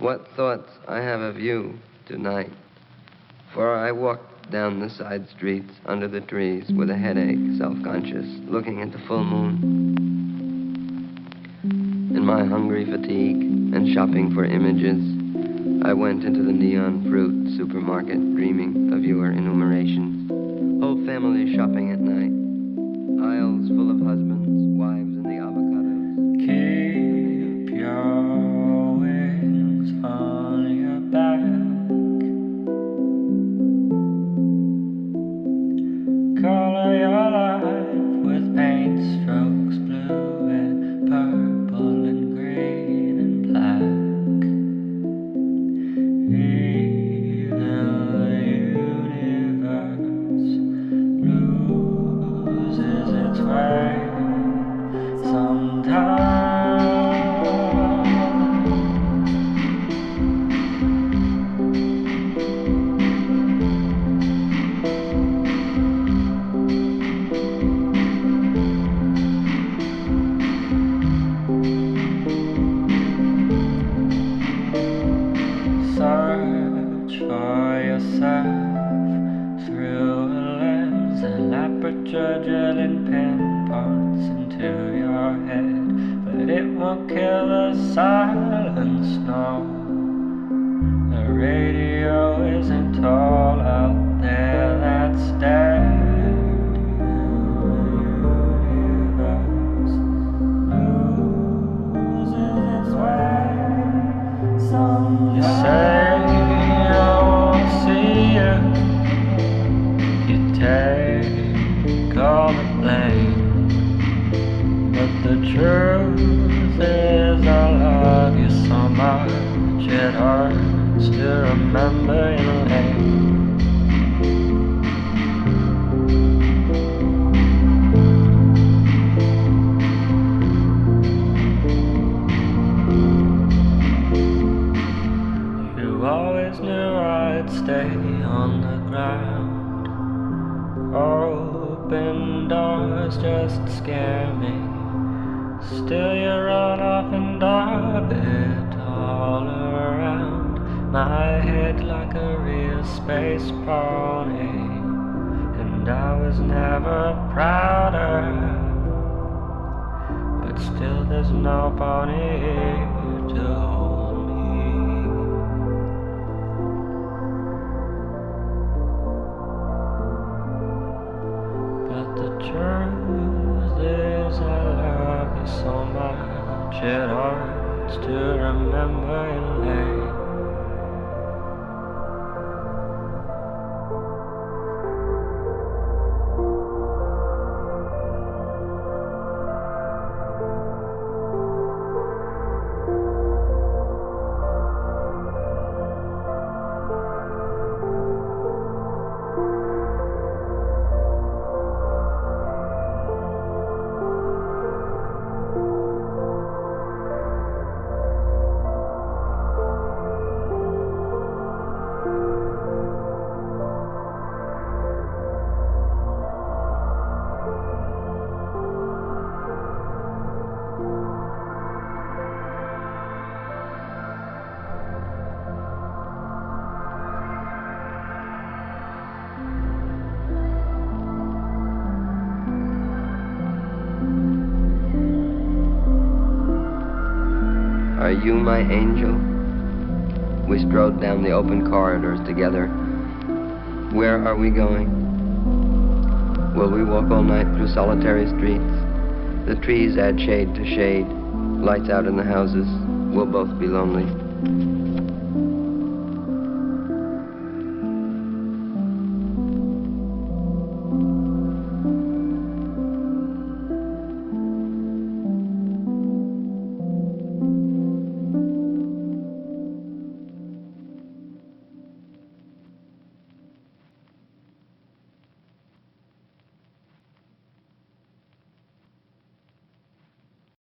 what thoughts I have of you tonight. For I walked down the side streets under the trees with a headache, self-conscious, looking at the full moon. In my hungry fatigue and shopping for images, I went into the neon fruit supermarket dreaming of your enumerations. Whole families shopping at night. Aisles full of husbands, wives, and the avocados. Keep your wings on your back. Color your life with paint strokes, blue and purple and green and black. Even the universe loses its way sometimes. Search for yourself through a lens, an aperture drilling pinpoints into your head, but it won't kill the silence, no. The radio isn't all out there, that's dead. You say I won't see you, you take all the blame, but the truth is I love you so much it hurts to remember your name. You always knew I'd stay on the ground. Open doors just scare me. Still you run off and orbit all around my head like a real space pony. And I was never prouder, but still there's no pony to hold me. But the truth is I love you so much it hurts to remember your name. Are you my angel? We strode down the open corridors together. Where are we going? Will we walk all night through solitary streets? The trees add shade to shade. Lights out in the houses. We'll both be lonely.